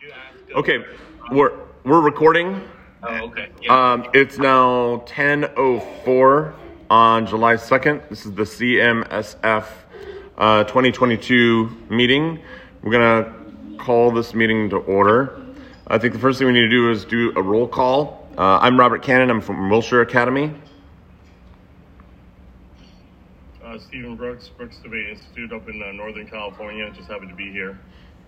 Okay, we're recording. Oh, okay. Yeah. It's now 10:04 on July 2nd. This is the CMSF 2022 meeting. We're gonna call this meeting to order. I think the first thing we need to do is do a roll call. I'm Robert Cannon. I'm from Wilshire Academy. Stephen Brooks, Brooks Debate Institute up in Northern California. Just happy to be here.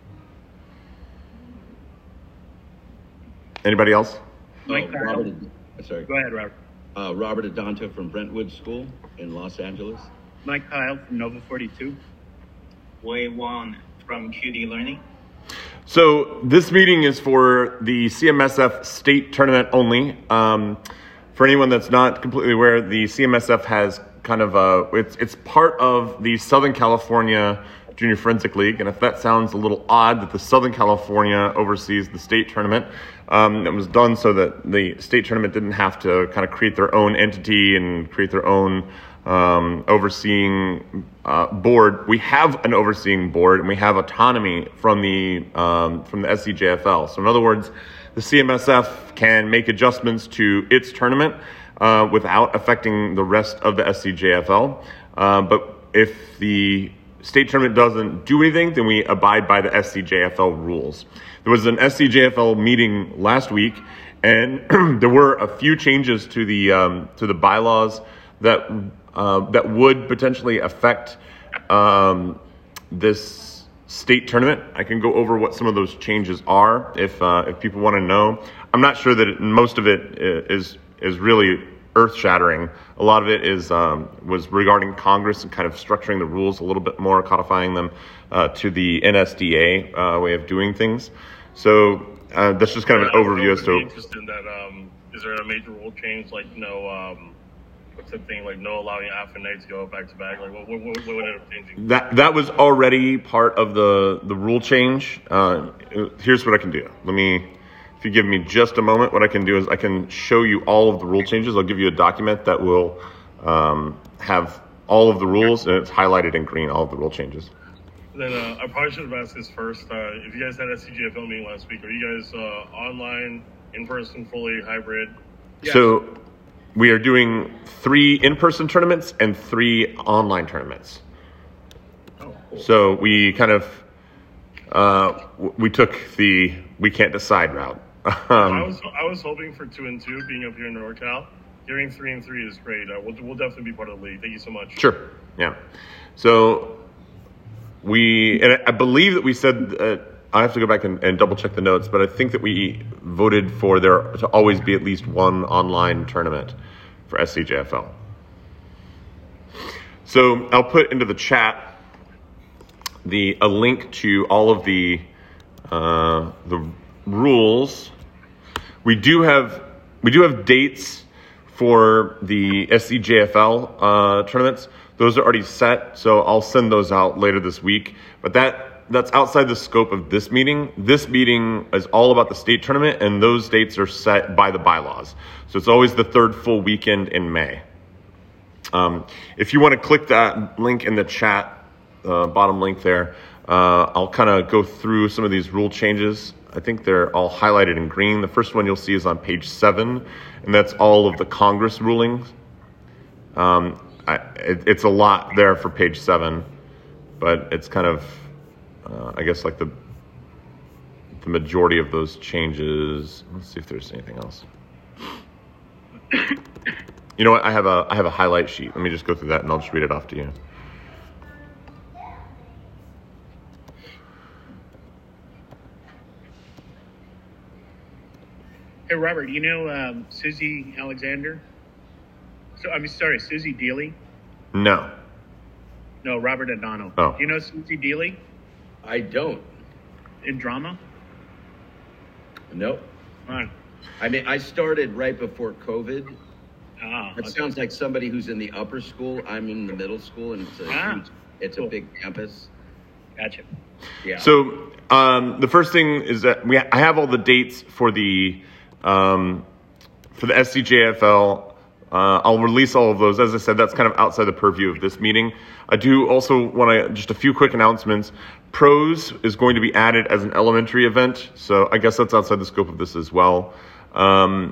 Anybody else? Mike Carl. Sorry. Go ahead, Robert. Robert Adonta from Brentwood School in Los Angeles. Mike Kyle from Nova 42. Wei Wang from QD Learning. So this meeting is for the CMSF state tournament only. For anyone that's not completely aware, the CMSF has kind of it's part of the Southern California Junior Forensic League, and if that sounds a little odd that the Southern California oversees the state tournament, it was done so that the state tournament didn't have to kind of create their own entity and create their own overseeing board. We have an overseeing board, and we have autonomy from the SCJFL. So in other words, the CMSF can make adjustments to its tournament without affecting the rest of the SCJFL. But if the state tournament doesn't do anything, then we abide by the SCJFL rules. There was an SCJFL meeting last week, and there were a few changes to the bylaws that would potentially affect this state tournament. I can go over what some of those changes are if people want to know. I'm not sure that most of it is really earth-shattering. A lot of it was regarding Congress and kind of structuring the rules a little bit more, codifying them to the NSDA way of doing things. So that's just kind of an overview as to. Interested in that. Is there a major rule change, like what's the thing, like no allowing African nights to go back to back? Like what would end up changing? That was already part of the rule change. Here's what I can do. If you give me just a moment, what I can do is I can show you all of the rule changes. I'll give you a document that will have all of the rules, and it's highlighted in green, all of the rule changes. Then I probably should have asked this first. If you guys had SCJFL meeting last week, are you guys online, in-person, fully hybrid? Yes. So we are doing 3 in-person tournaments and 3 online tournaments. Oh, cool. So we kind of, we took the we can't decide route. I was hoping for 2 and 2 being up here in NorCal. Hearing 3 and 3 is great. We'll definitely be part of the league. Thank you so much. Sure. Yeah. So and I believe that we said I have to go back and double check the notes, but I think that we voted for there to always be at least 1 online tournament for SCJFL. So I'll put into the chat a link to all of the rules. We do have dates for the SCJFL tournaments. Those are already set, so I'll send those out later this week. But that's outside the scope of this meeting. This meeting is all about the state tournament, and those dates are set by the bylaws. So it's always the 3rd full weekend in May. If you want to click that link in the chat, bottom link there, I'll kind of go through some of these rule changes. I think they're all highlighted in green. The first one you'll see is on page 7, and that's all of the Congress rulings. It's a lot there for page 7, but it's kind of, I guess, like the majority of those changes. Let's see if there's anything else. You know what? I have a highlight sheet. Let me just go through that, and I'll just read it off to you. Hey, Robert, you know Susie Alexander? Susie Dealey? No. No, Robert Adano. Oh. Do you know Susie Dealey? I don't. In drama? Nope. Right. I mean, I started right before COVID. Ah, It sounds like somebody who's in the upper school. I'm in the middle school, and it's cool. a big campus. Gotcha. Yeah. So the first thing is that I have all the dates for the SCJFL. I'll release all of those. As I said, that's kind of outside the purview of this meeting. I do also want to, just a few quick announcements. Pros is going to be added as an elementary event, so I guess that's outside the scope of this as well. For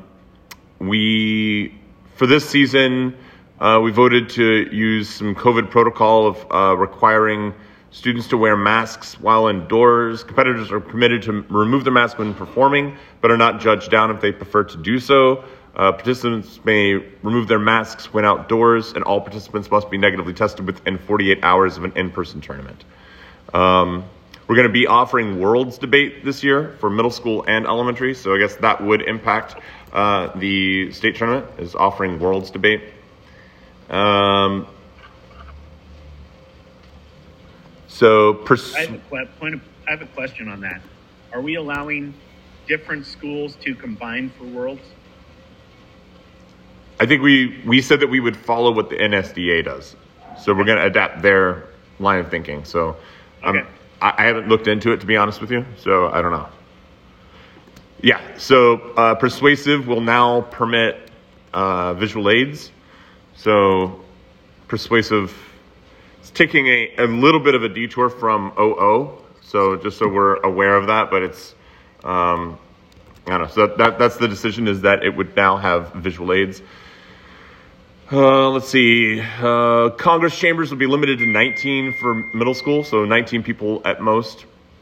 this season, we voted to use some COVID protocol of requiring students to wear masks while indoors. Competitors are permitted to remove their mask when performing, but are not judged down if they prefer to do so. Participants may remove their masks when outdoors, and all participants must be negatively tested within 48 hours of an in-person tournament. We're going to be offering Worlds Debate this year for middle school and elementary, so I guess that would impact the state tournament, is offering Worlds Debate. I have a question on that. Are we allowing different schools to combine for Worlds? I think we said that we would follow what the NSDA does. So we're going to adapt their line of thinking. So okay. I haven't looked into it, to be honest with you, so I don't know. Yeah, so Persuasive will now permit visual aids. So Persuasive is taking a little bit of a detour from OO. So just so we're aware of that, but it's, I don't know. So that's the decision, is that it would now have visual aids. Let's see. Congress chambers will be limited to 19 for middle school, so 19 people at most.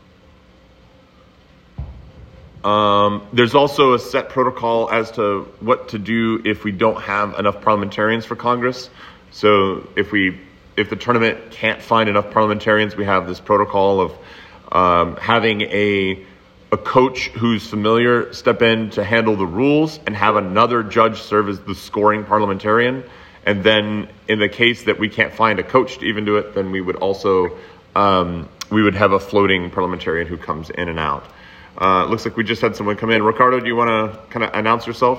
There's also a set protocol as to what to do if we don't have enough parliamentarians for Congress. So if the tournament can't find enough parliamentarians, we have this protocol of having a coach who's familiar step in to handle the rules and have another judge serve as the scoring parliamentarian. And then in the case that we can't find a coach to even do it, then we would also, we would have a floating parliamentarian who comes in and out. Looks like we just had someone come in. Ricardo, do you want to kind of announce yourself?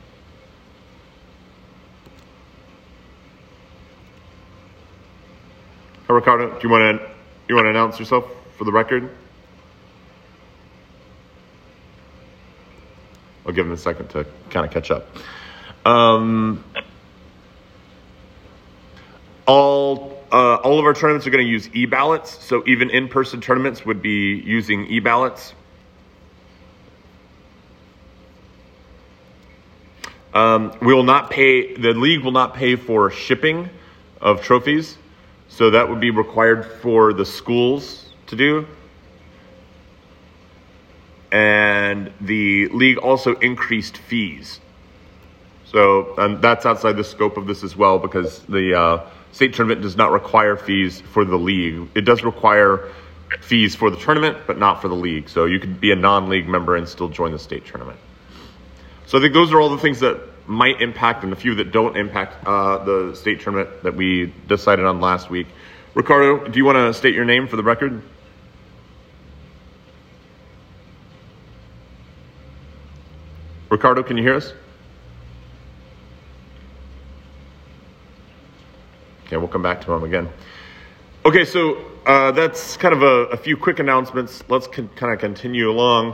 Hey, Ricardo, do you want to announce yourself for the record? I'll give him a second to kind of catch up. All of our tournaments are going to use e-ballots, so even in-person tournaments would be using e-ballots. We will not pay, the league will not pay for shipping of trophies, so that would be required for the schools to do. And the league also increased fees. So that's outside the scope of this as well, because the state tournament does not require fees for the league. It does require fees for the tournament, but not for the league. So you could be a non-league member and still join the state tournament. So I think those are all the things that might impact, and a few that don't impact the state tournament that we decided on last week. Ricardo, do you want to state your name for the record? Ricardo, can you hear us? Okay, we'll come back to him again. Okay, so that's kind of a few quick announcements. Let's kind of continue along.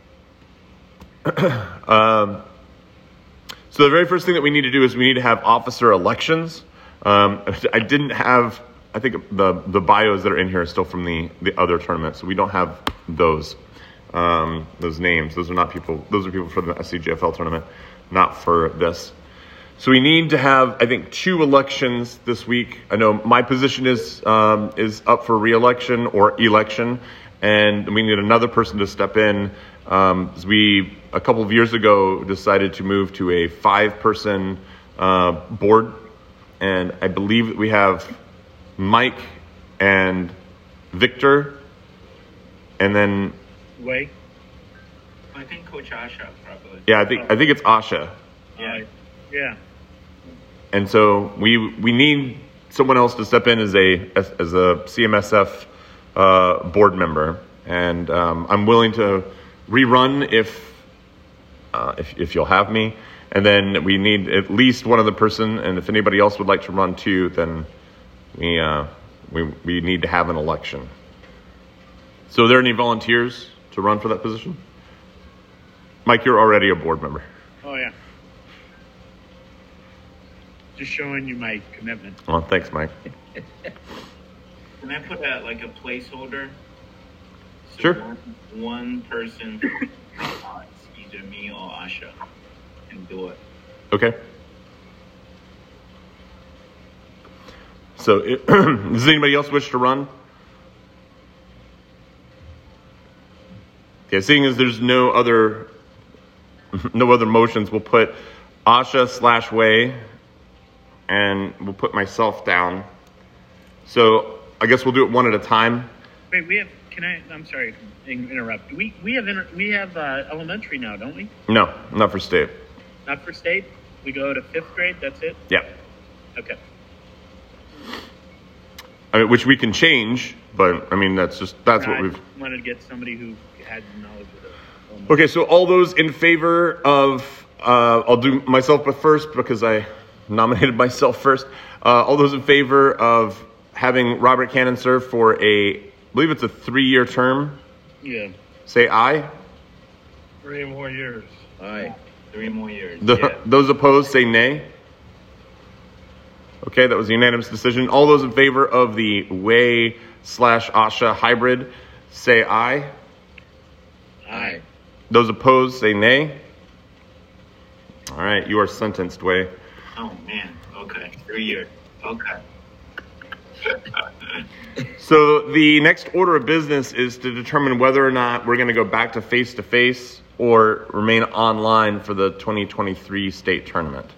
So the very first thing that we need to do is we need to have officer elections. I didn't have, I think the bios that are in here are still from the other tournament, so we don't have those names. Those are people for the SCJFL tournament, not for this. So we need to have, I think, 2 elections this week. I know my position is up for re-election or election, and we need another person to step in. We, a couple of years ago, decided to move to a 5-person board, and I believe that we have Mike and Victor, and then Wait. I think Coach Asha probably. Yeah, I think it's Asha. Yeah. Yeah. And so we need someone else to step in as a CMSF board member, and I'm willing to rerun if you'll have me. And then we need at least one other person, and if anybody else would like to run too, then we need to have an election. So are there any volunteers to run for that position? Mike, you're already a board member. Oh yeah. Just showing you my commitment. Well, thanks, Mike. Can I put a placeholder So Sure. One person, it's either me or Asha, can do it. Okay. So, does anybody else wish to run? Okay, seeing as there's no other motions, we'll put Asha / Wei, and we'll put myself down. So I guess we'll do it one at a time. Wait, we have. I'm sorry to interrupt. We have elementary now, don't we? No, not for state. Not for state. We go to 5th grade. That's it. Yeah. Okay. I mean, which we can change, but I mean that's what I we've. wanted to get somebody who had knowledge of it. Okay, so all those in favor of, I'll do myself but first because I nominated myself first. All those in favor of having Robert Cannon serve for I believe it's a 3-year term, Yeah. say aye. 3 more years. Aye. 3 more years. Those opposed say nay. Okay, that was a unanimous decision. All those in favor of the Wei / Asha hybrid say aye. Aye. Those opposed say nay. All right, you are sentenced, Wei. Oh man. Okay. 3 years. Okay. So the next order of business is to determine whether or not we're going to go back to face-to-face or remain online for the 2023 state tournament.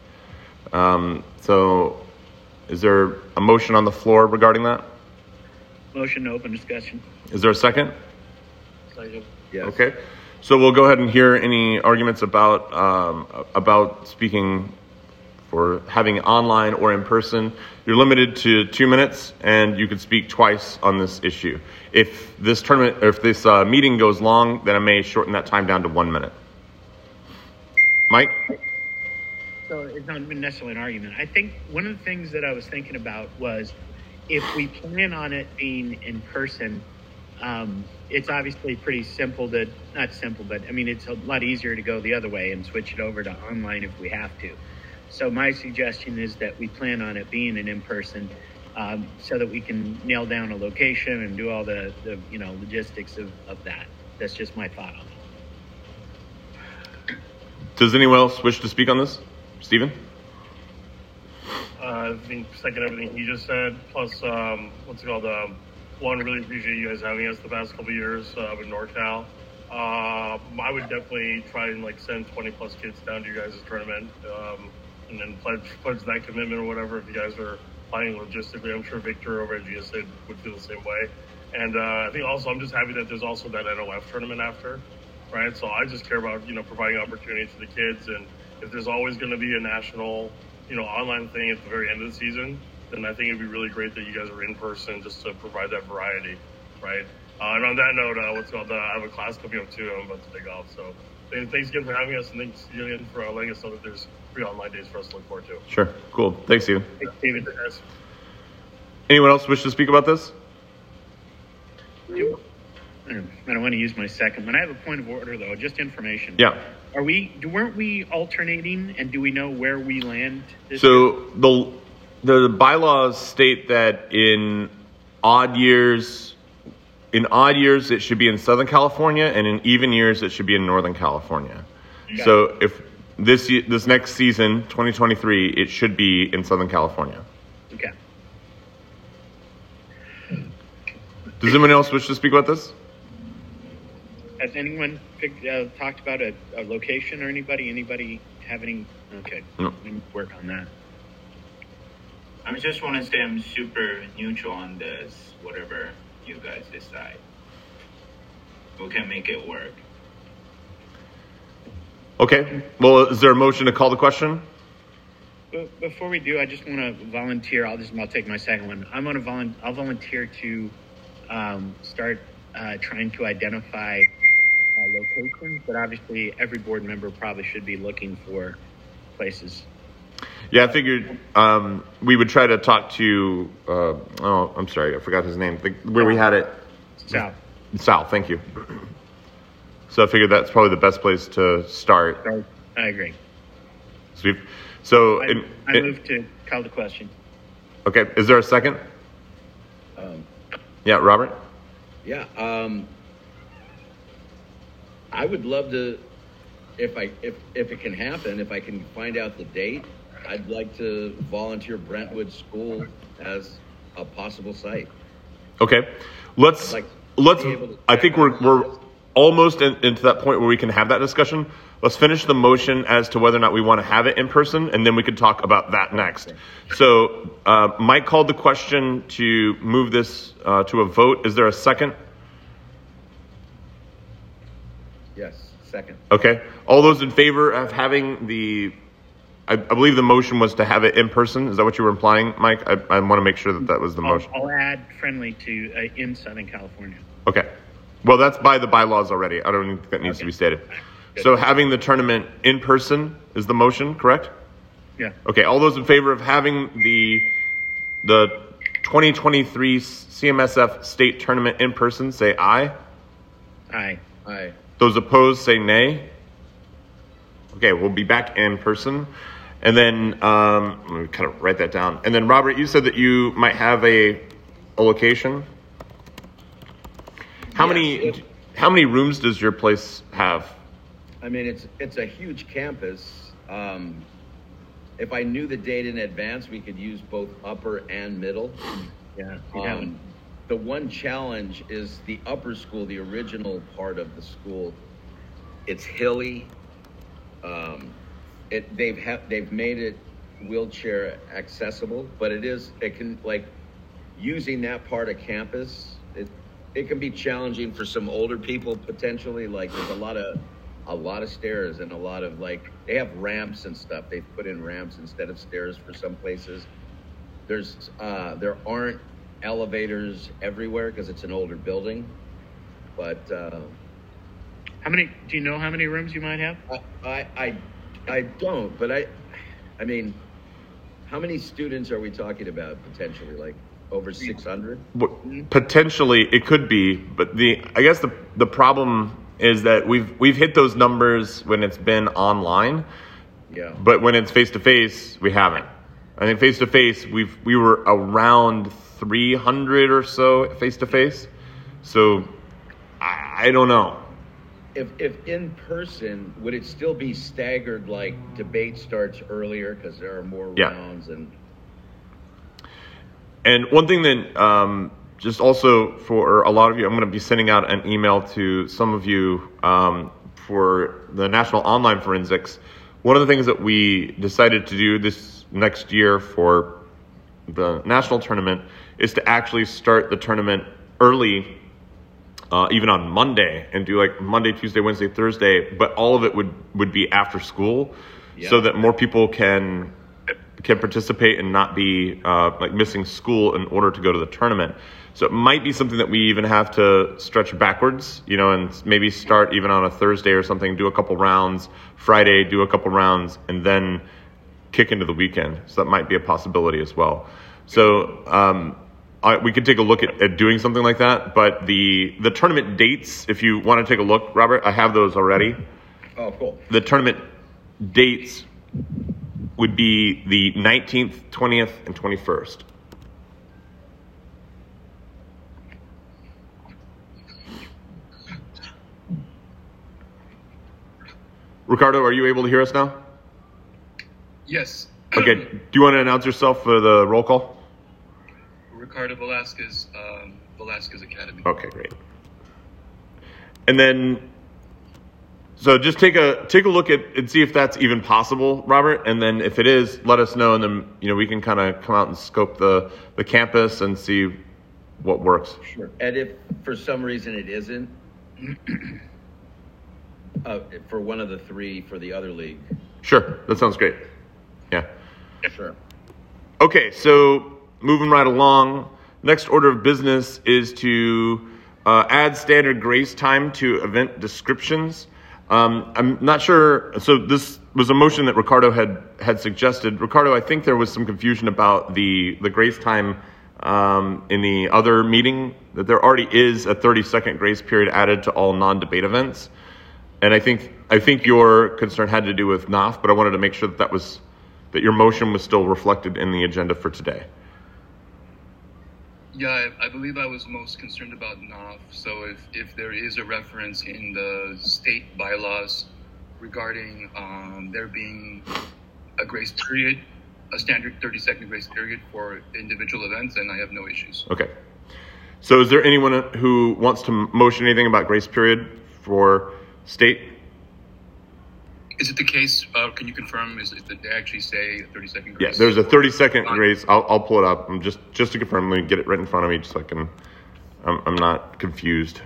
So is there a motion on the floor regarding that? Motion to open discussion. Is there a second? Second. Yes. Okay. So we'll go ahead and hear any arguments about speaking for having online or in person. You're limited to 2 minutes, and you could speak twice on this issue. If this tournament, or if this meeting goes long, then I may shorten that time down to 1 minute. Mike? So it's not necessarily an argument. I think one of the things that I was thinking about was if we plan on it being in person, it's obviously pretty simple to, not simple, but I mean, it's a lot easier to go the other way and switch it over to online if we have to. So my suggestion is that we plan on it being an in-person so that we can nail down a location and do all the logistics of that. That's just my thought on it. Does anyone else wish to speak on this? Stephen? I think second everything he just said. Plus, what's it called? One, really appreciate you guys having us the past couple of years with NorCal. I would definitely try and send 20 plus kids down to you guys' tournament, and then pledge that commitment or whatever. If you guys are planning logistically, I'm sure Victor over at GSA would feel the same way. And I think also I'm just happy that there's also that NOF tournament after, right? So I just care about providing opportunities to the kids, and if there's always going to be a national online thing at the very end of the season, then I think it'd be really great that you guys are in person just to provide that variety, right? And on that note, I have a class coming up too. I'm about to take off. So thanks again for having us, and thanks again for letting us know that there's 3 online days for us to look forward to. Sure. Cool. Thanks, Stephen. Thanks, David. Guys. Anyone else wish to speak about this? I don't want to use my second one. I have a point of order, though, just information. Yeah. Weren't we alternating, and do we know where we land this year? So the bylaws state that in odd years it should be in Southern California, and in even years it should be in Northern California. Okay. So if this next season, 2023, it should be in Southern California. Okay. Does anyone else wish to speak about this? Has anyone talked about a location or anybody? Anybody have any? Okay. No. We can work on that. I just want to say I'm super neutral on this, whatever you guys decide. We can make it work. Okay. Well, is there a motion to call the question? But before we do, I just want to volunteer. I'll take my second one. I'll volunteer to start trying to identify locations, but obviously every board member probably should be looking for places. Yeah, I figured we would try to talk to, I'm sorry, I forgot his name, where we had it. Sal, thank you. So I figured that's probably the best place to start. I agree. So I move to call the question. Okay, is there a second? Yeah, Robert? Yeah. I would love to, if it can happen, if I can find out the date, I'd like to volunteer Brentwood School as a possible site. Okay, let's. I think we're almost into that point where we can have that discussion. Let's finish the motion as to whether or not we want to have it in person, and then we can talk about that next. So Mike called the question to move this to a vote. Is there a second? Yes, second. Okay. All those in favor of having the, I believe the motion was to have it in person. Is that what you were implying, Mike? I want to make sure that was the motion. I'll add friendly to in Southern California. Okay. Well, that's by the bylaws already. I don't think that needs to be stated. So having the tournament in person is the motion, correct? Yeah. Okay. All those in favor of having the 2023 CMSF state tournament in person, say aye. Aye. Aye. Those opposed, say nay. Okay, we'll be back in person. And then, let me kind of write that down. And then, Robert, you said that you might have a location. How many rooms does your place have? I mean, it's a huge campus. If I knew the date in advance, we could use both upper and middle. Yeah. The one challenge is the upper school, the original part of the school. It's hilly. They've made it wheelchair accessible, but it can like using that part of campus. It can be challenging for some older people potentially. Like there's a lot of stairs and a lot of they have ramps and stuff. They've put in ramps instead of stairs for some places. There aren't elevators everywhere because it's an older building, but how many? Do you know how many rooms you might have? I don't, but I mean, how many students are we talking about potentially? Like over 600? Potentially, it could be, but I guess the problem is that we've hit those numbers when it's been online. Yeah. But when it's face to face, we haven't. I think face to face, we were around 300 or so face to face. So I don't know. If in person, would it still be staggered? Like debate starts earlier because there are more rounds And one thing that just also for a lot of you, I'm going to be sending out an email to some of you for the National Online Forensics. One of the things that we decided to do this next year for the national tournament is to actually start the tournament early, even on Monday, and do like Monday, Tuesday, Wednesday, Thursday, but all of it would be after school, so that more people can participate and not be like missing school in order to go to the tournament. So it might be something that we even have to stretch backwards, and maybe start even on a Thursday or something, do a couple rounds, Friday, do a couple rounds, and then kick into the weekend. So that might be a possibility as well. So we could take a look at doing something like that. But the tournament dates, if you want to take a look, Robert, I have those already. Oh, cool. The tournament dates would be the 19th, 20th, and 21st. Ricardo, are you able to hear us now? Yes. Okay. Do you want to announce yourself for the roll call? Ricardo Velasquez, Velasquez Academy. Okay, great. And then, so just take a look at and see if that's even possible, Robert. And then if it is, let us know, and then we can kind of come out and scope the campus and see what works. Sure. And if for some reason it isn't, for one of the three for the other league. Sure, that sounds great. Yeah. Sure. Okay, so moving right along, next order of business is to add standard grace time to event descriptions. I'm not sure. So this was a motion that Ricardo had suggested. Ricardo, I think there was some confusion about the grace time in the other meeting, that there already is a 30-second grace period added to all non-debate events. And I think your concern had to do with NOF, but I wanted to make sure that your motion was still reflected in the agenda for today. Yeah, I believe I was most concerned about NOF. So if there is a reference in the state bylaws regarding there being a grace period, a standard 30-second grace period for individual events, then I have no issues. Okay. So is there anyone who wants to motion anything about grace period for state? Is it the case? Can you confirm? Did they actually say 30-second grace? Yeah, there's a 30-second grace. I'll pull it up. I'm just to confirm. Let me get it right in front of me, just so I can. I'm not confused.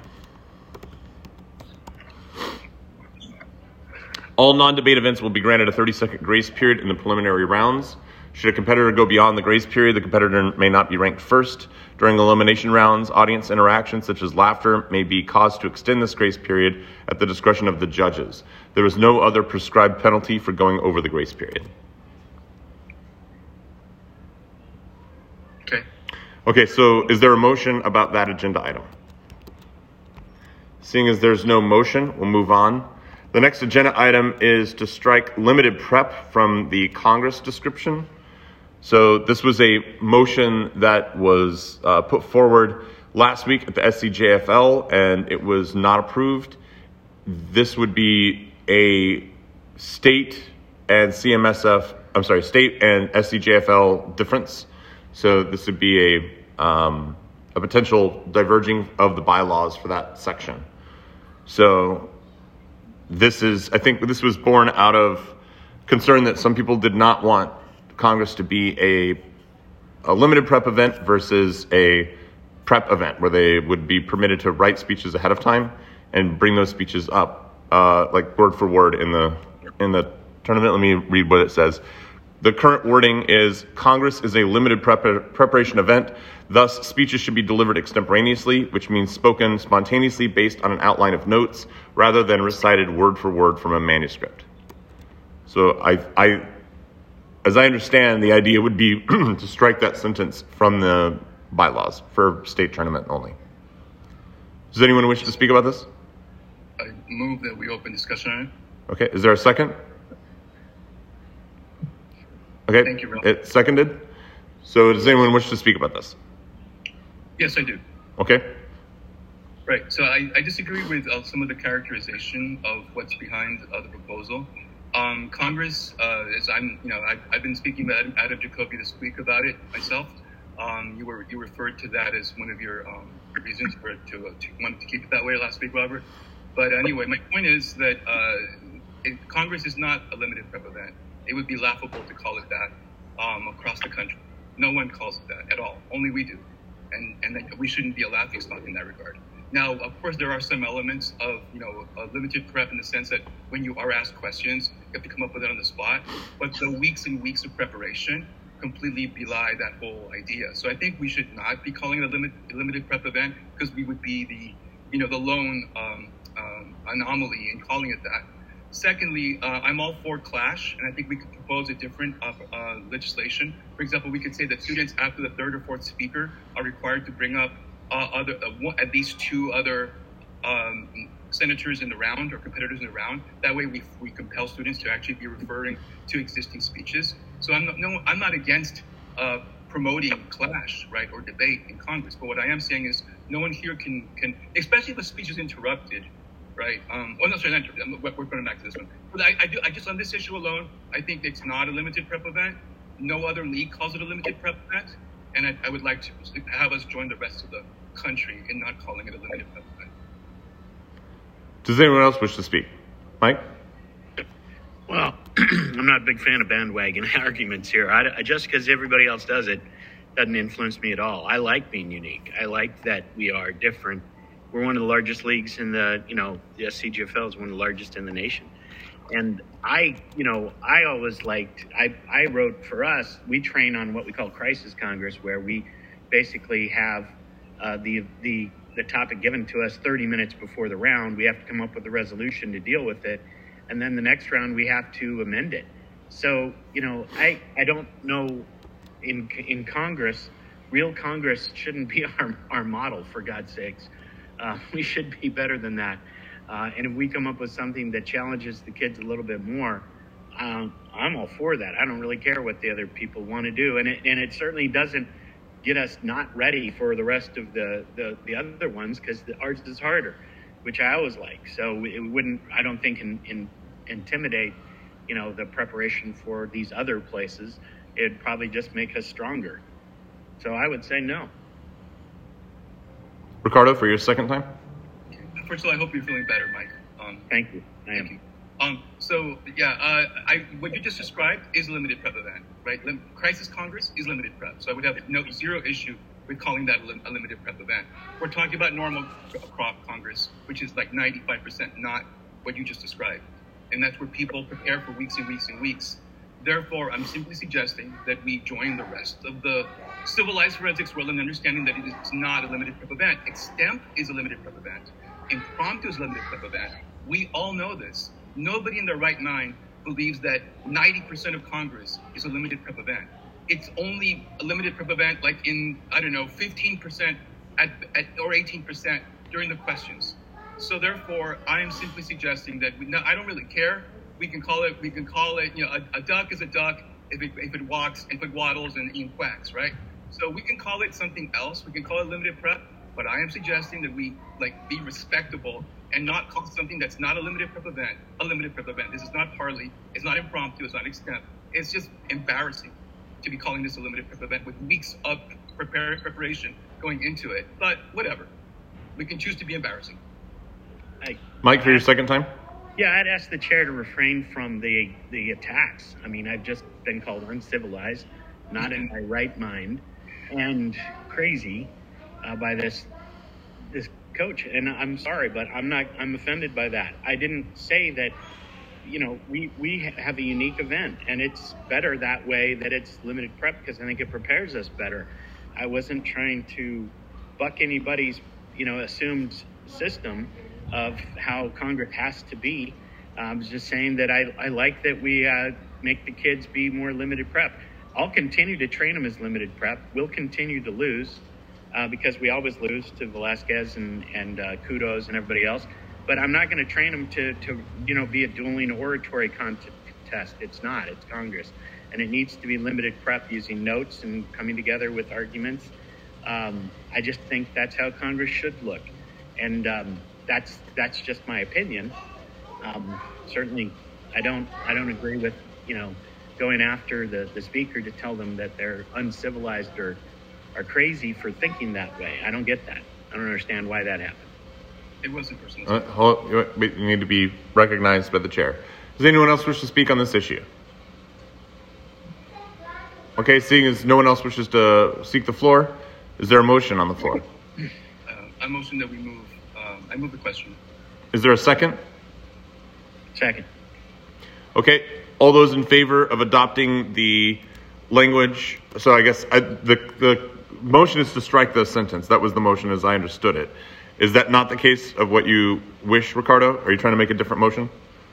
All non-debate events will be granted a 30-second grace period in the preliminary rounds. Should a competitor go beyond the grace period, the competitor may not be ranked first. During elimination rounds, audience interaction such as laughter may be caused to extend this grace period at the discretion of the judges. There is no other prescribed penalty for going over the grace period. Okay, so is there a motion about that agenda item? Seeing as there's no motion, we'll move on. The next agenda item is to strike limited prep from the Congress description. So this was a motion that was put forward last week at the SCJFL, and it was not approved. This would be a state and state and SCJFL difference. So this would be a potential diverging of the bylaws for that section. So I think this was born out of concern that some people did not want Congress to be a limited prep event versus a prep event where they would be permitted to write speeches ahead of time and bring those speeches up like word for word in the tournament. Let me read what it says. The current wording is Congress is a limited preparation event. Thus, speeches should be delivered extemporaneously, which means spoken spontaneously based on an outline of notes rather than recited word for word from a manuscript. So as I understand, the idea would be to strike that sentence from the bylaws for state tournament only. Does anyone wish to speak about this? I move that we open discussion on it. Okay, is there a second? Okay, Thank you, Rob. It's seconded. So does anyone wish to speak about this? Yes, I do. Okay. Right. So I disagree with some of the characterization of what's behind the proposal. Congress, I've been speaking with Adam Jacoby this week about it myself. You referred to that as one of your reasons to want to keep it that way last week, Robert. But anyway, my point is that Congress is not a limited prep event. It would be laughable to call it that across the country. No one calls it that at all. Only we do, and we shouldn't be a laughing stock in that regard. Now, of course, there are some elements of, a limited prep in the sense that when you are asked questions, you have to come up with it on the spot. But the weeks and weeks of preparation completely belie that whole idea. So I think we should not be calling it a limited prep event because we would be the lone anomaly in calling it that. Secondly, I'm all for clash, and I think we could propose a different legislation. For example, we could say that students after the third or fourth speaker are required to bring up at least two other senators in the round or competitors in the round. That way we compel students to actually be referring to existing speeches. So I'm not against promoting clash, right, or debate in Congress. But what I am saying is no one here can especially if a speech is interrupted, right? We're going back to this one. But I just on this issue alone, I think it's not a limited prep event. No other league calls it a limited prep event. And I would like to have us join the rest of the country in not calling it a limited prep event. Does anyone else wish to speak? Mike? Well, I'm not a big fan of bandwagon arguments here. Just because everybody else does it doesn't influence me at all. I like being unique. I like that we are different. We're one of the largest leagues in the SCJFL is one of the largest in the nation. And I always liked, I wrote for us, we train on what we call Crisis Congress, where we basically have the topic given to us 30 minutes before the round. We have to come up with a resolution to deal with it. And then the next round, we have to amend it. So, I don't know in Congress, real Congress shouldn't be our model, for God's sakes. We should be better than that. And if we come up with something that challenges the kids a little bit more, I'm all for that. I don't really care what the other people want to do. And it certainly doesn't get us not ready for the rest of the other ones, because ours is harder, which I always like. So it wouldn't, I don't think, intimidate, the preparation for these other places. It'd probably just make us stronger. So I would say no. Ricardo, for your second time. First of all, I hope you're feeling better, Mike. Thank you. Thank you. What you just described is a limited prep event, right? Crisis Congress is limited prep, so I would have zero issue with calling that a limited prep event. We're talking about normal crop Congress, which is like 95% not what you just described, and that's where people prepare for weeks and weeks and weeks. Therefore, I'm simply suggesting that we join the rest of the civilized forensics world in understanding that it is not a limited prep event. Extemp is a limited prep event. Impromptu is a limited prep event. We all know this. Nobody in their right mind believes that 90% of Congress is a limited prep event. It's only a limited prep event like in, 15% or 18% during the questions. So therefore, I am simply suggesting that I don't really care. We can call it, a duck is a duck if it walks, if it waddles and quacks, right? So we can call it something else. We can call it limited prep, but I am suggesting that we be respectable and not call something that's not a limited prep event a limited prep event. This is not Harley. It's not impromptu. It's not extemp. It's just embarrassing to be calling this a limited prep event with weeks of preparation going into it. But whatever. We can choose to be embarrassing. Mike, for your second time. Yeah, I'd ask the chair to refrain from the attacks. I mean, I've just been called uncivilized, not in my right mind, and crazy by this coach. And I'm sorry, but I'm offended by that. I didn't say that, we have a unique event, and it's better that way that it's limited prep, because I think it prepares us better. I wasn't trying to buck anybody's, assumed system of how Congress has to be. I was just saying that I like that we make the kids be more limited prep. I'll continue to train them as limited prep. We'll continue to lose because we always lose to Velasquez and Kudos and everybody else. But I'm not going to train them to be a dueling oratory contest. It's not. It's Congress. And it needs to be limited prep using notes and coming together with arguments. I just think that's how Congress should look. And that's just my opinion. Certainly, I don't agree with going after the speaker to tell them that they're uncivilized or are crazy for thinking that way. I don't get that. I don't understand why that happened. It wasn't personal. You need to be recognized by the chair. Does anyone else wish to speak on this issue? Okay, seeing as no one else wishes to seek the floor, is there a motion on the floor? I motion that we move. I move the question. Is there a second? Second. Okay, all those in favor of adopting the language, so I guess the motion is to strike the sentence. That was the motion as I understood it. Is that not the case of what you wish, Ricardo? Are you trying to make a different motion?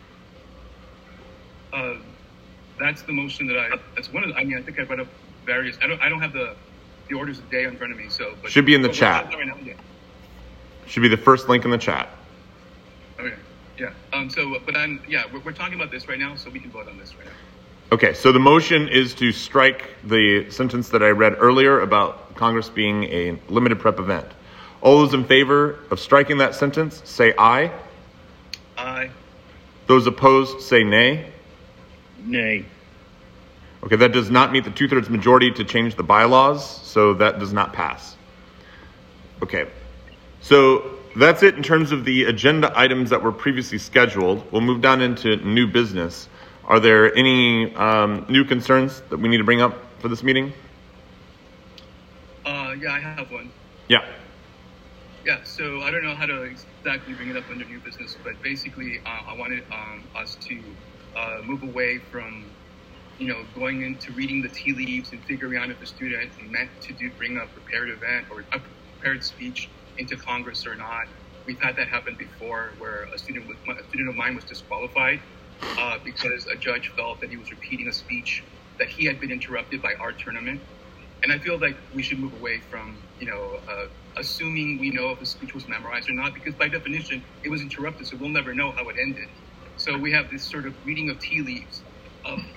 That's the motion that that's one of the, I think I read up various, I don't have the orders of the day in front of me, so. But, should be in the chat. Right now, yeah. Should be the first link in the chat. Okay, yeah. We're talking about this right now, so we can vote on this right now. Okay, so the motion is to strike the sentence that I read earlier about Congress being a limited prep event. All those in favor of striking that sentence, say aye. Aye. Those opposed, say nay. Nay. Okay, that does not meet the 2/3 majority to change the bylaws, so that does not pass. Okay, so that's it in terms of the agenda items that were previously scheduled. We'll move down into new business. Are there any new concerns that we need to bring up for this meeting? Yeah, I have one. Yeah. Yeah, so I don't know how to exactly bring it up under new business, but basically I wanted us to move away from, going into reading the tea leaves and figuring out if the student meant to bring a prepared event or a prepared speech into Congress or not. We've had that happen before, where a student of mine was disqualified because a judge felt that he was repeating a speech that he had been interrupted by our tournament. And I feel like we should move away from, assuming we know if the speech was memorized or not, because by definition, it was interrupted, so we'll never know how it ended. So we have this sort of reading of tea leaves. And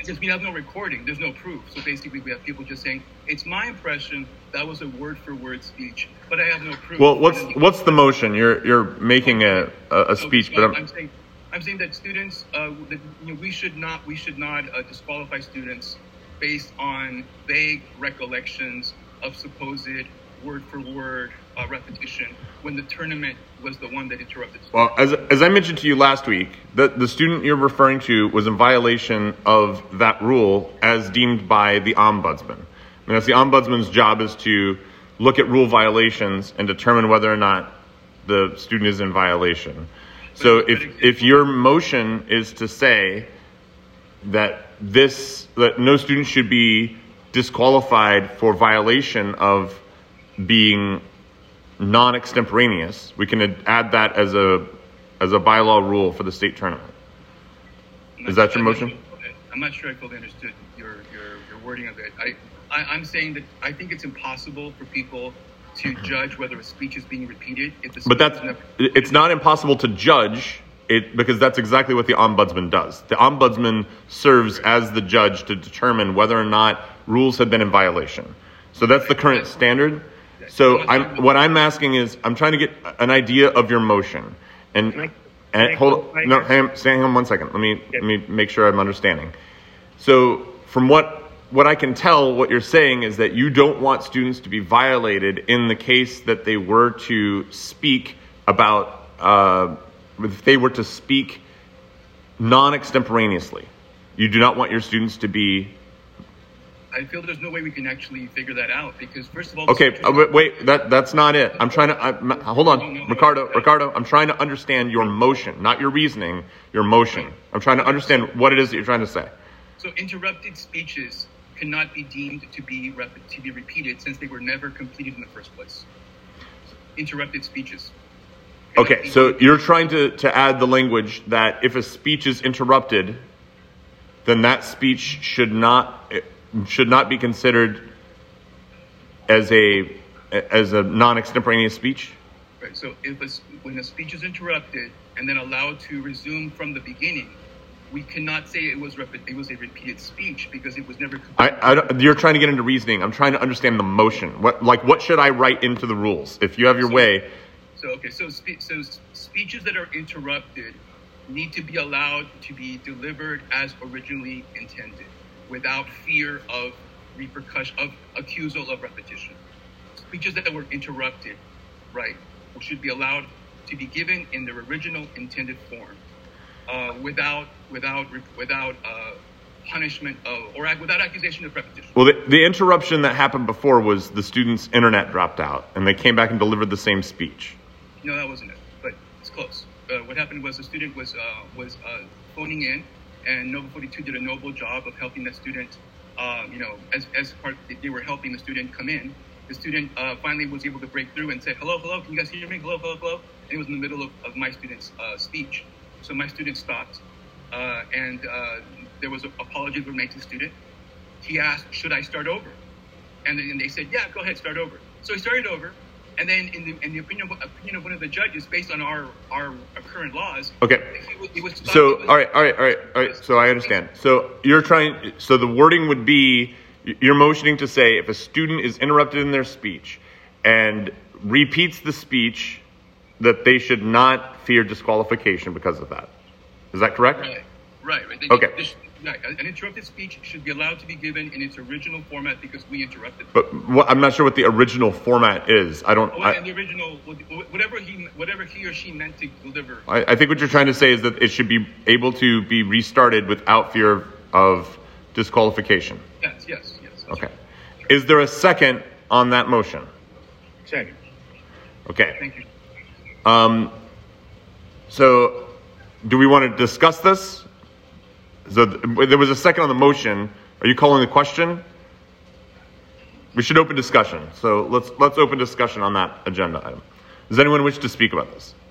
Because we have no recording, there's no proof. So basically, we have people just saying, "It's my impression that was a word-for-word speech," but I have no proof. Well, what's the motion? You're making a speech, but I'm saying that students, that, we should not disqualify students based on vague recollections of supposed word-for-word repetition when the tournament was the one that interrupted. Well, as I mentioned to you last week, the student you're referring to was in violation of that rule as deemed by the ombudsman. And that's the ombudsman's job, is to look at rule violations and determine whether or not the student is in violation. So if your motion is to say that no student should be disqualified for violation of being non-extemporaneous, we can add that as a bylaw rule for the state tournament. Is that your motion? I'm not sure I fully understood your wording of it. I'm saying that I think it's impossible for people to judge whether a speech is being repeated. It's not impossible to judge it, because that's exactly what the ombudsman does. The ombudsman serves as the judge to determine whether or not rules have been in violation. So that's the current standard. So what I'm asking is, I'm trying to get an idea of your motion. And hold on, no, hang on 1 second. Let me make sure I'm understanding. So from what I can tell, what you're saying is that you don't want students to be violated in the case that they were to speak about, if they were to speak non-extemporaneously. You do not want your students to be... I feel there's no way we can actually figure that out, because first of all... Okay, wait, that's not it. I'm trying to... hold on, Ricardo, I'm trying to understand your motion, not your reasoning, your motion. I'm trying to understand what it is that you're trying to say. So interrupted speeches cannot be deemed to be repeated, since they were never completed in the first place. Interrupted speeches. Okay, so you're trying to add the language that if a speech is interrupted, then that speech should not be considered as a non-extemporaneous speech? Right, so when a speech is interrupted and then allowed to resume from the beginning, we cannot say it was a repeated speech, because it was never completed. You're trying to get into reasoning. I'm trying to understand the motion. What should I write into the rules? If you have your way... So speeches that are interrupted need to be allowed to be delivered as originally intended, without fear of repercussion, of accusal of repetition. Speeches that were interrupted, right, should be allowed to be given in their original intended form, without punishment or without accusation of repetition. Well, the interruption that happened before was the student's internet dropped out, and they came back and delivered the same speech. No, that wasn't it, but it's close. What happened was the student was phoning in, and Nova 42 did a noble job of helping the student. As part, they were helping the student come in. The student finally was able to break through and said, "Hello, hello, can you guys hear me? Hello, hello, hello." And it was in the middle of my student's speech. So my student stopped, and there was apologies were made to the student. He asked, "Should I start over?" And they said, "Yeah, go ahead, start over." So he started over. And then, in the opinion of one of the judges, based on our current laws, okay. All right. So I understand. So so the wording would be, you're motioning to say if a student is interrupted in their speech and repeats the speech, that they should not fear disqualification because of that. Is that correct? Right. Okay. An interrupted speech should be allowed to be given in its original format, because we interrupted it. But I'm not sure what the original format is. The original, whatever he or she meant to deliver. I think what you're trying to say is that it should be able to be restarted without fear of disqualification. Yes. Okay. Right. Is there a second on that motion? Second. Okay. Thank you. So, do we want to discuss this? So there was a second on the motion. Are you calling the question? We should open discussion. So let's open discussion on that agenda item. Does anyone wish to speak about this?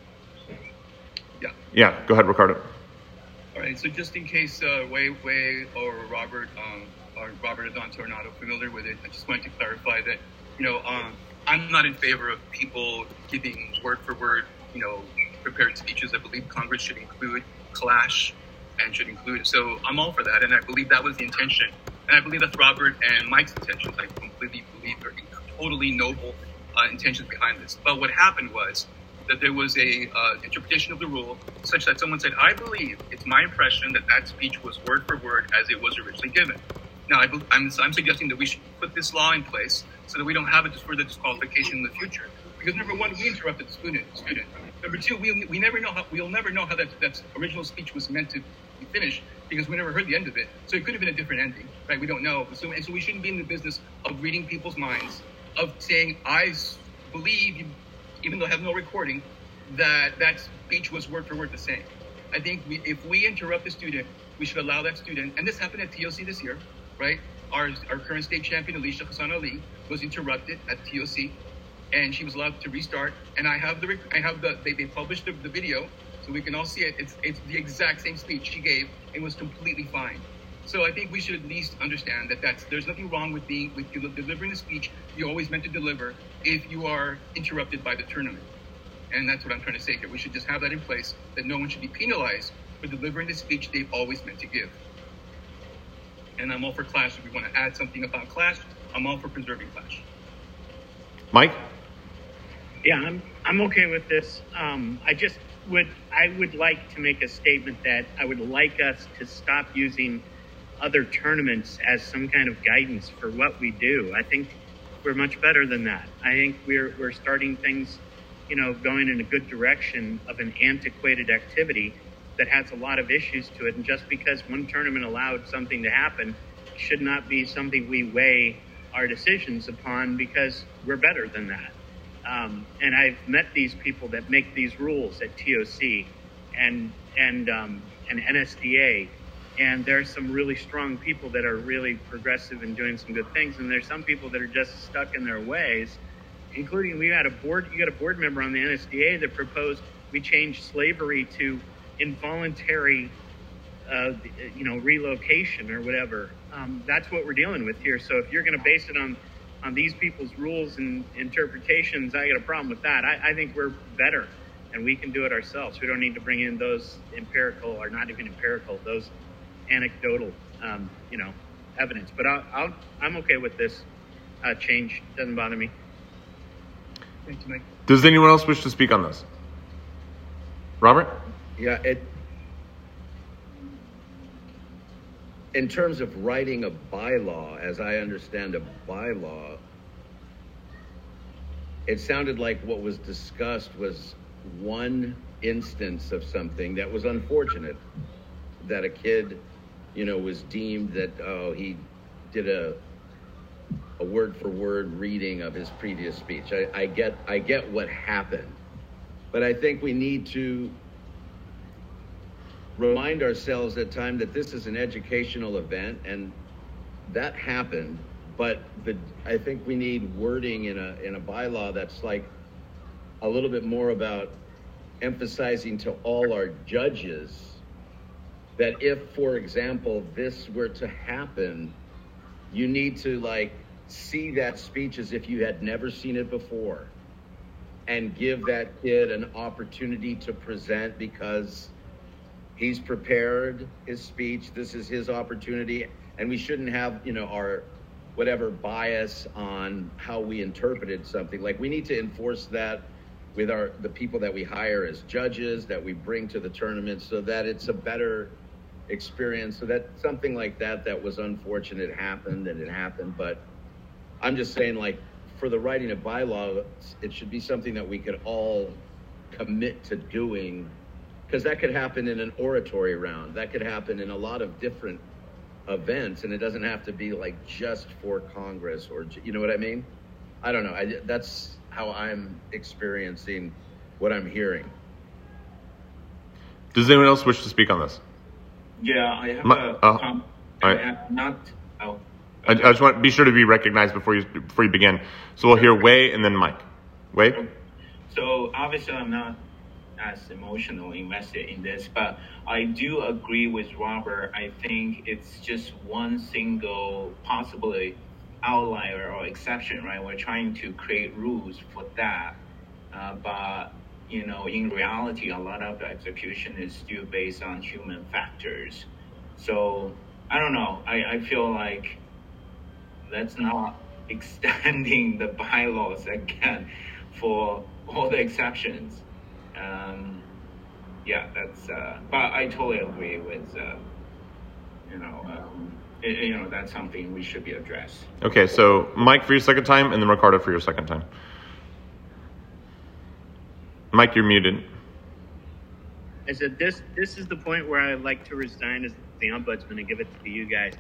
Yeah. Go ahead, Ricardo. All right. So just in case Wei or Robert Adonto are not familiar with it, I just wanted to clarify that I'm not in favor of people giving word for word prepared speeches. I believe Congress should include clash and should include it. So I'm all for that, and I believe that was the intention, and I believe that's Robert and Mike's intentions. I completely believe they're totally noble intentions behind this. But what happened was that there was a interpretation of the rule such that someone said, I believe it's my impression that that speech was word for word as it was originally given. Now, I'm suggesting that we should put this law in place so that we don't have a further disqualification in the future. Because number one, we interrupted the student. Number two, we'll never know how that original speech was meant to be finished because we never heard the end of it. So it could have been a different ending, right? We don't know. So we shouldn't be in the business of reading people's minds, of saying, I believe, even though I have no recording, that speech was word for word the same. I think if we interrupt the student, we should allow that student, and this happened at TOC this year, right? Our current state champion, Alicia Hassan Ali, was interrupted at TOC, and she was allowed to restart. And they published the video, so we can all see it. It's the exact same speech she gave, and was completely fine. So I think we should at least understand that there's nothing wrong with delivering the speech you always meant to deliver if you are interrupted by the tournament. And that's what I'm trying to say here. We should just have that in place, that no one should be penalized for delivering the speech they've always meant to give. And I'm all for Clash. If we want to add something about Clash, I'm all for preserving Clash. Mike? Yeah, I'm okay with this. I would like to make a statement that I would like us to stop using other tournaments as some kind of guidance for what we do. I think we're much better than that. I think we're starting things, going in a good direction of an antiquated activity that has a lot of issues to it. And just because one tournament allowed something to happen should not be something we weigh our decisions upon, because we're better than that. And I've met these people that make these rules at TOC and NSDA. And there's some really strong people that are really progressive and doing some good things. And there's some people that are just stuck in their ways, including you got a board member on the NSDA that proposed we change slavery to involuntary, relocation or whatever. That's what we're dealing with here. So if you're going to base it on these people's rules and interpretations, I got a problem with that. I think we're better and we can do it ourselves. We don't need to bring in those empirical, or not even empirical, those anecdotal, evidence. But I'm okay with this change. Doesn't bother me. Thank you, Mike. Does anyone else wish to speak on this? Robert? Yeah, in terms of writing a bylaw, as I understand a bylaw, it sounded like what was discussed was one instance of something that was unfortunate, that a kid, was deemed that, he did a word for word reading of his previous speech. I get what happened, but I think we need to remind ourselves at time that this is an educational event, and that happened. But I think we need wording in a bylaw that's like a little bit more about emphasizing to all our judges that if, for example, this were to happen, you need to see that speech as if you had never seen it before, and give that kid an opportunity to present, because he's prepared his speech. This is his opportunity, and we shouldn't have, our whatever bias on how we interpreted something. We need to enforce that with the people that we hire as judges, that we bring to the tournament, so that it's a better experience, so that something like that was unfortunate happened, and it happened. But I'm just saying, for the writing of bylaw, it should be something that we could all commit to doing, because that could happen in an oratory round. That could happen in a lot of different events, and it doesn't have to be just for Congress, or, you know what I mean? I don't know. That's how I'm experiencing what I'm hearing. Does anyone else wish to speak on this? Yeah, I have I just want to be sure to be recognized before you begin. So we'll hear Wei and then Mike. Wei? So obviously I'm not as emotional invested in this, but I do agree with Robert. I think it's just one single possibly outlier or exception, right? We're trying to create rules for that. But in reality, a lot of the execution is still based on human factors. So I don't know. I feel like that's not extending the bylaws again for all the exceptions. But I totally agree with, that's something we should be addressed. Okay, so Mike for your second time, and then Ricardo for your second time. Mike, you're muted. I said this is the point where I'd like to resign as the ombudsman and give it to you guys.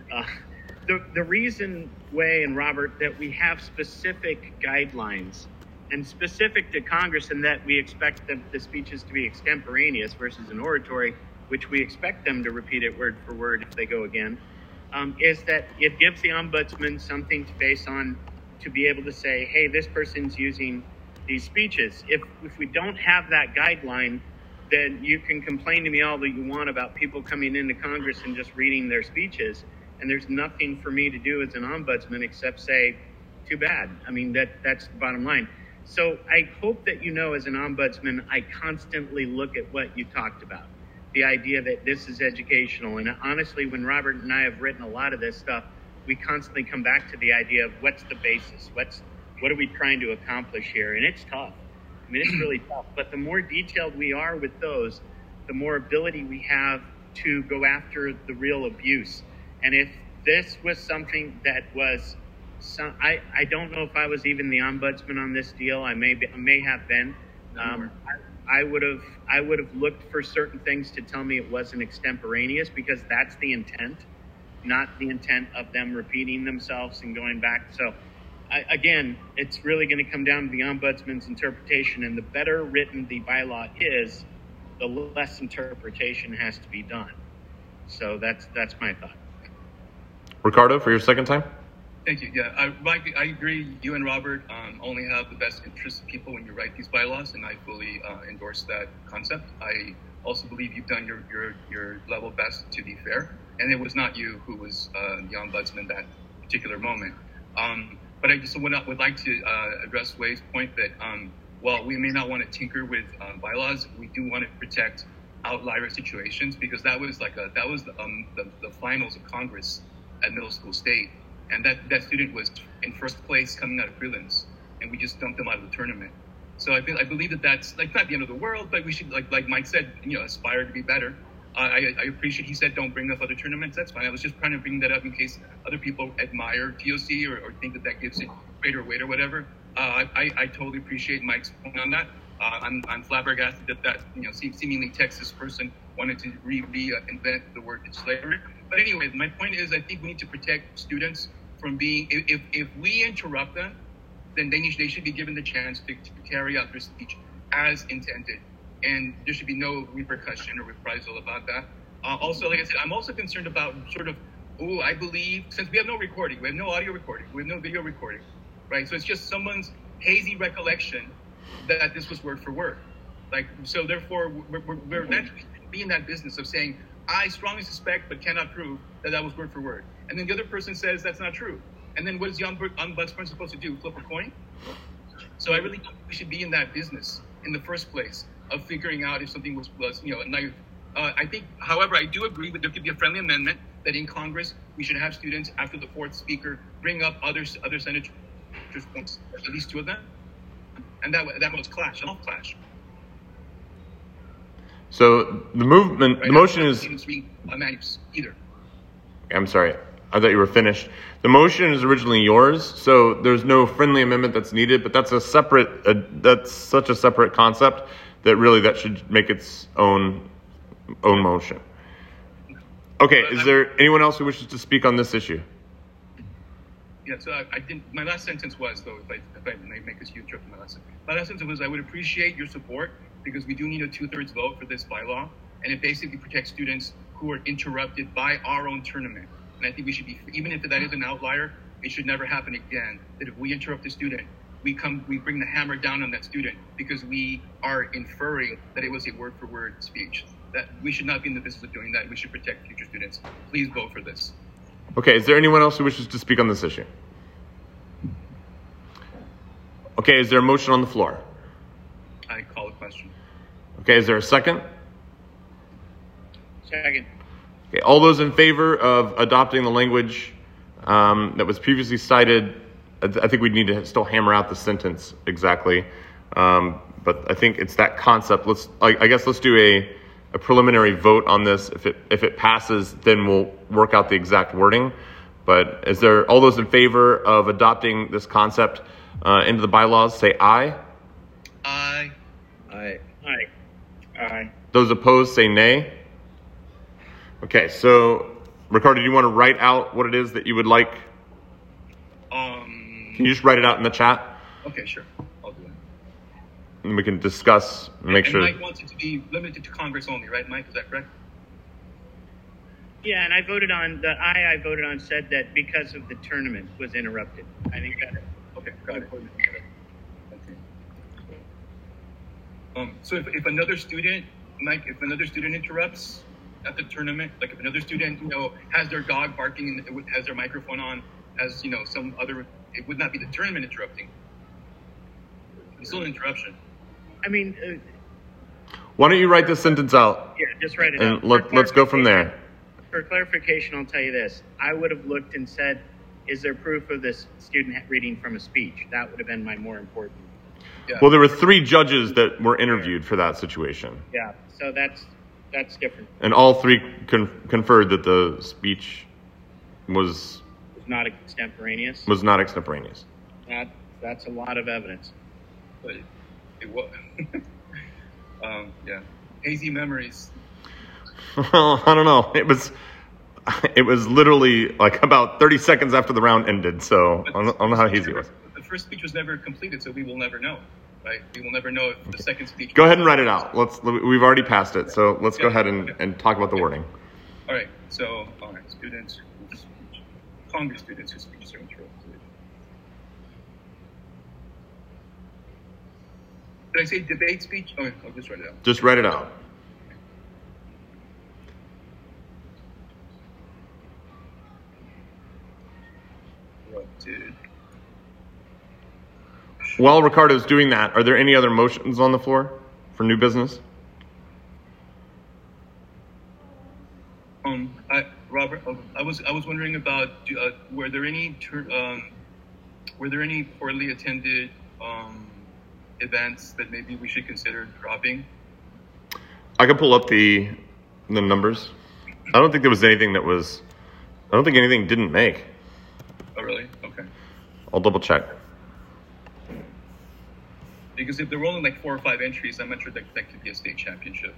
The reason, Wei and Robert, that we have specific guidelines and specific to Congress, and that we expect the speeches to be extemporaneous versus an oratory, which we expect them to repeat it word for word if they go again, is that it gives the ombudsman something to base on, to be able to say, hey, this person's using these speeches. If we don't have that guideline, then you can complain to me all that you want about people coming into Congress and just reading their speeches, and there's nothing for me to do as an ombudsman except say, too bad. I mean, that's the bottom line. So I hope that as an ombudsman, I constantly look at what you talked about, the idea that this is educational. And honestly, when Robert and I have written a lot of this stuff, we constantly come back to the idea of what's the basis, what are we trying to accomplish here? And it's tough. I mean, it's really tough. But the more detailed we are with those, the more ability we have to go after the real abuse. And if this was something that was, I don't know if I was even the ombudsman on this deal. I may have been. I would have looked for certain things to tell me it wasn't extemporaneous, because that's the intent, not the intent of them repeating themselves and going back. So again, it's really going to come down to the ombudsman's interpretation, and the better written the bylaw is, the less interpretation has to be done. So that's my thought. Ricardo, for your second time. Thank you. Yeah, I agree. You and Robert only have the best interests of people when you write these bylaws, and I fully endorse that concept. I also believe you've done your level best to be fair, and it was not you who was the ombudsman that particular moment. But I just would like to address Wei's point that while we may not want to tinker with bylaws, we do want to protect outlier situations, because that was the finals of Congress at middle school state. And that student was in first place coming out of prelims, and we just dumped them out of the tournament. So I believe that's like not the end of the world, but we should, like Mike said, aspire to be better. I appreciate he said don't bring up other tournaments. That's fine. I was just trying to bring that up in case other people admire TOC or think that gives it greater weight or whatever. I totally appreciate Mike's point on that. I'm flabbergasted that seemingly Texas person wanted to reinvent the word slavery. But anyway, my point is, I think we need to protect students from being, if we interrupt them, then they should be given the chance to carry out their speech as intended. And there should be no repercussion or reprisal about that. Also, like I said, I'm also concerned about I believe, since we have no recording, we have no audio recording, we have no video recording, right? So it's just someone's hazy recollection that this was word for word. So therefore, we're naturally be in that business of saying, I strongly suspect but cannot prove that was word for word. And then the other person says that's not true. And then what is the ombudsman supposed to do? Flip a coin? So I really don't think we should be in that business in the first place of figuring out if something was knife. I think, however, I do agree that there could be a friendly amendment that in Congress we should have students, after the fourth speaker, bring up other senators' points, at least two of them, and that was clash. So the movement, the motion is. Either. I'm sorry. I thought you were finished. The motion is originally yours, so there's no friendly amendment that's needed. But that's that's such a separate concept that should make its own motion. Okay. Is there anyone else who wishes to speak on this issue? Yeah. So I didn't. My last sentence was, though, if I may make this huge trip to my last sentence. My last sentence was, I would appreciate your support, because we do need a 2/3 vote for this bylaw, and it basically protects students who are interrupted by our own tournament. And I think we should be, even if that is an outlier, it should never happen again. That if we interrupt a student, we bring the hammer down on that student because we are inferring that it was a word-for-word speech. That we should not be in the business of doing that. We should protect future students. Please vote for this. Okay, is there anyone else who wishes to speak on this issue? Okay, is there a motion on the floor? I call a question. question. Okay, is there a second? Second. Okay, all those in favor of adopting the language that was previously cited, I think we need to still hammer out the sentence exactly. But I think it's that concept. I guess let's do a preliminary vote on this. If it passes, then we'll work out the exact wording. But is there all those in favor of adopting this concept into the bylaws? Say aye. Aye. I Aye. Aye. Those opposed, say nay. Okay, so Ricardo, do you want to write out what it is that you would like? Can you just write it out in the chat? Okay, sure. I'll do it. And we can discuss and make sure. Mike wants it to be limited to Congress only, right, Mike? Is that correct? Yeah, and I voted on the I voted on said that because of the tournament was interrupted. I think that. Okay, got it. Okay. So if another student, Mike, if another student interrupts at the tournament, like if another student, has their dog barking and has their microphone on, has, some other, it would not be the tournament interrupting. It's still an interruption. I mean, Why don't you write this sentence out? yeah, just write it And out. let's go from there. For clarification, I'll tell you this. I would have looked and said, is there proof of this student reading from a speech? That would have been my more important. Yeah. Well, there were 3 judges that were interviewed for that situation. Yeah, so that's different. And all 3 conferred that the speech was It's not extemporaneous. not extemporaneous. That's a lot of evidence. But it was. Yeah. Hazy memories. Well, I don't know. It was literally like about 30 seconds after the round ended, so I don't know how hazy it was. The first speech was never completed, so we will never know, right? We will never know if the second speech. Go ahead and write it out. We've already passed it, so let's go ahead and talk about the wording. All right. So, students, Congress students whose speeches are interrupted. Did I say debate speech? Okay, I'll just write it out. Just write it out. Interrupted. While Ricardo's doing that, are there any other motions on the floor for new business? Robert, I was wondering about were there any poorly attended events that maybe we should consider dropping? I can pull up the numbers. I don't think there was anything I don't think anything didn't make. Oh, really? Okay. I'll double check. Because if there were only like 4 or 5 entries, I'm not sure that could be a state championship.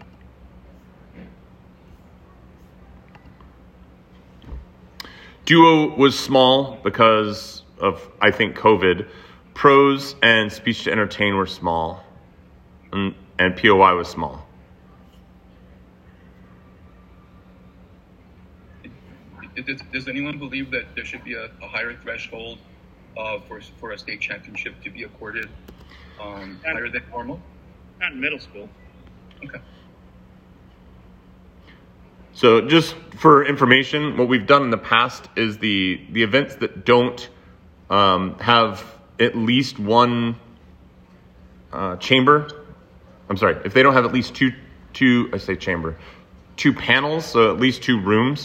Duo was small because of, I think, COVID. Prose and speech to entertain were small. And POI was small. Does anyone believe that there should be a higher threshold for a state championship to be accorded higher than normal? Not in middle school. Okay. So just for information, what we've done in the past is the events that don't have at least one chamber. I'm sorry, if they don't have at least two panels, so at least 2 rooms.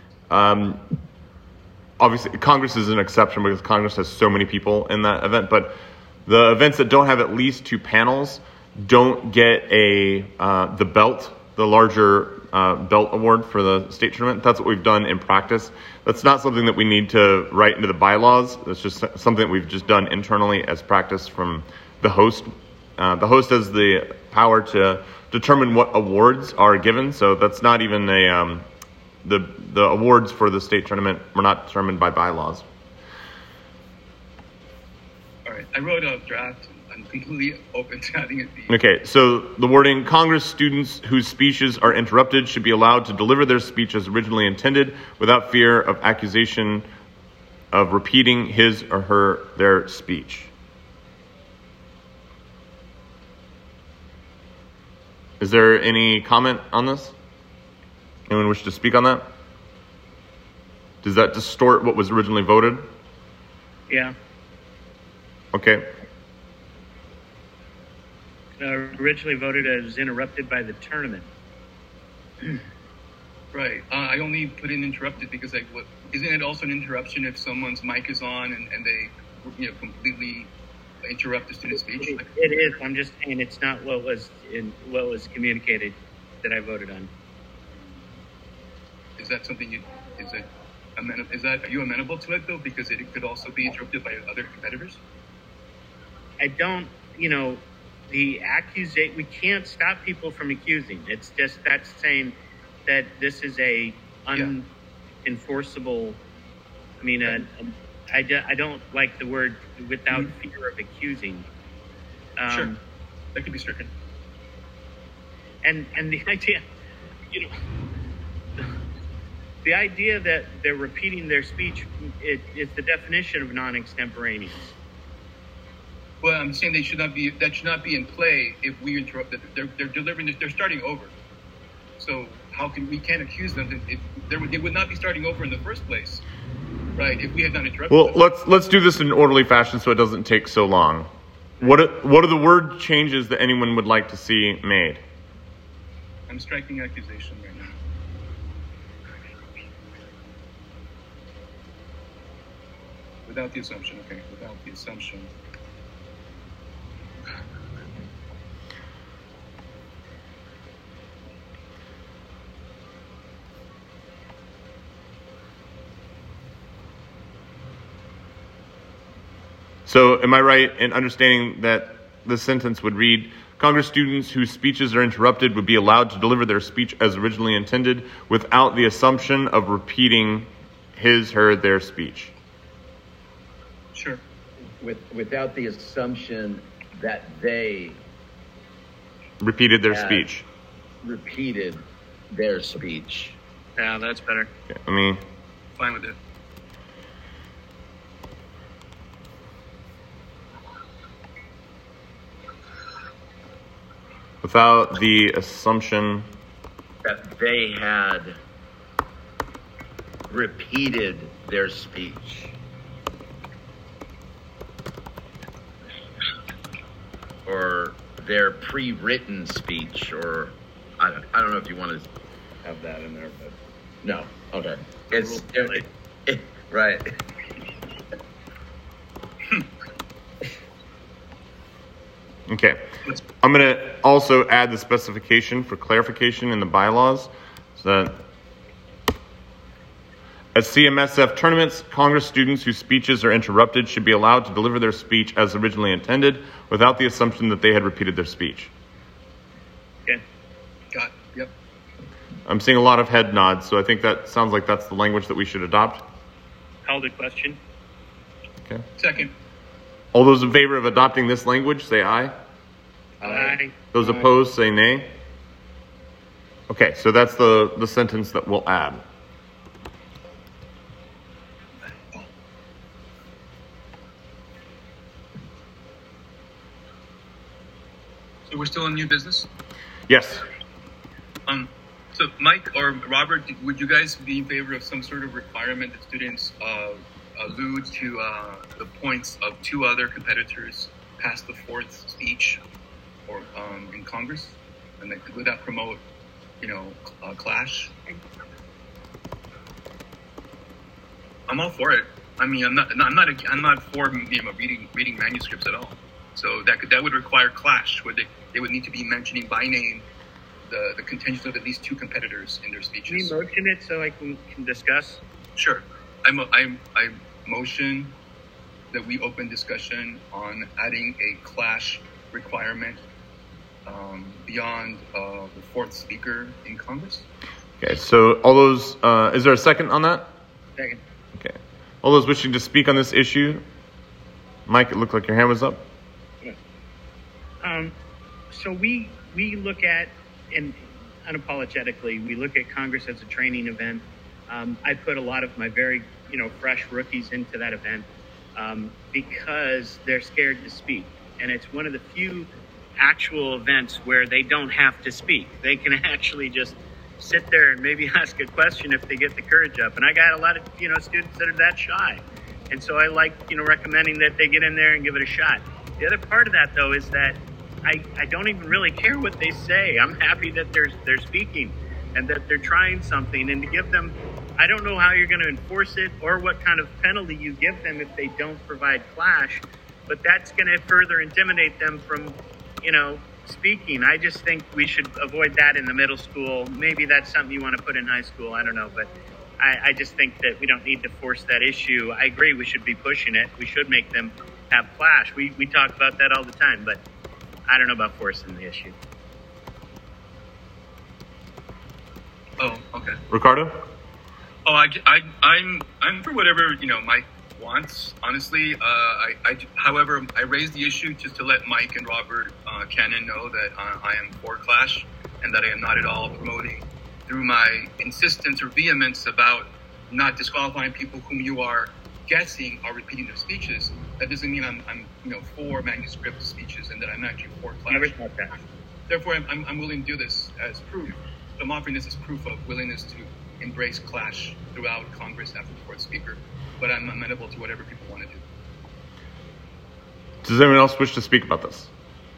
Obviously, Congress is an exception because Congress has so many people in that event. But the events that don't have at least 2 panels don't get the belt, the larger belt award for the state tournament. That's what we've done in practice. That's not something that we need to write into the bylaws. That's just something that we've just done internally as practice from the host. The host has the power to determine what awards are given. So that's not even the awards for the state tournament were not determined by bylaws. All right. I wrote a draft. I'm completely open to having it be. Okay, so the wording, Congress students whose speeches are interrupted should be allowed to deliver their speech as originally intended without fear of accusation of repeating his or their speech. Is there any comment on this? Anyone wish to speak on that? Does that distort what was originally voted? Yeah. Okay. originally voted as interrupted by the tournament. Right. I only put in interrupted because isn't it also an interruption if someone's mic is on and they completely interrupt the student's speech? It is. I'm just saying it's not what was communicated that I voted on. Is that something are you amenable to it though? Because it could also be interrupted by other competitors? I don't, the accusation, we can't stop people from accusing. It's just that's saying that this is a unenforceable, I don't like the word without fear of accusing. Sure, that could be stricken. And the idea, the idea that they're repeating their speech is the definition of non-extemporaneous. Well, I'm saying that should not be in play if we interrupt it. They're starting over. So we can't accuse them they would not be starting over in the first place, right? If we had not interrupted them. Well, let's do this in an orderly fashion so it doesn't take so long. What are the word changes that anyone would like to see made? I'm striking accusation right now. Without the assumption, okay. Without the assumption. So am I right in understanding that the sentence would read, Congress students whose speeches are interrupted would be allowed to deliver their speech as originally intended without the assumption of repeating their speech? Sure. Without the assumption that they repeated their speech. Repeated their speech. Yeah, that's better. Okay, fine with it. Without the assumption that they had repeated their speech. Or their pre-written speech, or I don't know if you want to have that in there, but no. Okay. It's right. Okay. I'm going to also add the specification for clarification in the bylaws. So that at CMSF tournaments, Congress students whose speeches are interrupted should be allowed to deliver their speech as originally intended without the assumption that they had repeated their speech. Okay. Got it. Yep. I'm seeing a lot of head nods, so I think that sounds like that's the language that we should adopt. Called a question. Okay. Second. All those in favor of adopting this language, say aye. Aye. Those opposed, say nay. Okay, so that's the sentence that we'll add. So we're still in new business? Yes. So Mike or Robert, would you guys be in favor of some sort of requirement that students allude to the points of two other competitors past the fourth speech or in Congress? And would that promote, a clash? I'm all for it. I mean, I'm not for reading manuscripts at all. So that would require clash, where they would need to be mentioning by name the contention of at least two competitors in their speeches. Can you motion it so I can discuss? Sure. I motion that we open discussion on adding a clash requirement beyond the fourth speaker in Congress. Okay, so all those, is there a second on that? Second. Okay. All those wishing to speak on this issue? Mike, it looked like your hand was up. So we look at, and unapologetically, we look at Congress as a training event. I put a lot of my very, fresh rookies into that event because they're scared to speak. And it's one of the few actual events where they don't have to speak. They can actually just sit there and maybe ask a question if they get the courage up. And I got a lot of, students that are that shy. And so I like, recommending that they get in there and give it a shot. The other part of that, though, is that I don't even really care what they say. I'm happy that they're speaking and that they're trying something, and to give them, I don't know how you're going to enforce it or what kind of penalty you give them if they don't provide Clash, but that's going to further intimidate them from, speaking. I just think we should avoid that in the middle school. Maybe that's something you want to put in high school. I don't know, but I just think that we don't need to force that issue. I agree we should be pushing it. We should make them have Clash. We talk about that all the time, but I don't know about forcing the issue. Oh, okay. Ricardo? Oh, I'm for whatever Mike wants. Honestly, however, I raised the issue just to let Mike and Robert Cannon know that I am for Clash, and that I am not at all promoting through my insistence or vehemence about not disqualifying people whom you are guessing are repeating their speeches. That doesn't mean I'm for manuscript speeches and that I'm actually for Clash. Never thought that. Therefore, I'm willing to do this as proof. I'm offering this as proof of willingness to embrace Clash throughout Congress after the fourth speaker. But I'm amenable to whatever people want to do. Does anyone else wish to speak about this?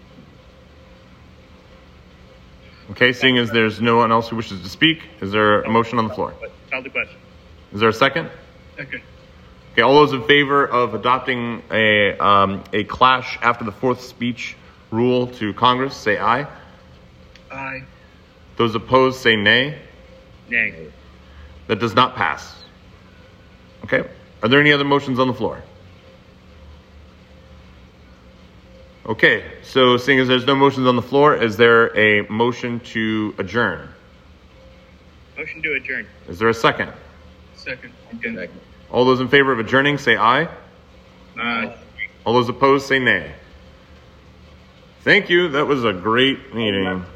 Okay, seeing as there's no one else who wishes to speak, is there a motion on the floor? Call the question. Is there a second? Second. Okay, all those in favor of adopting a Clash after the fourth speech rule to Congress, say aye. Aye. Those opposed, say nay. Nay. That does not pass. Okay, are there any other motions on the floor? Okay, so seeing as there's no motions on the floor, is there a motion to adjourn? Motion to adjourn. Is there a second? Second. Second. All those in favor of adjourning, say aye. Aye. All those opposed, say nay. Thank you. That was a great meeting.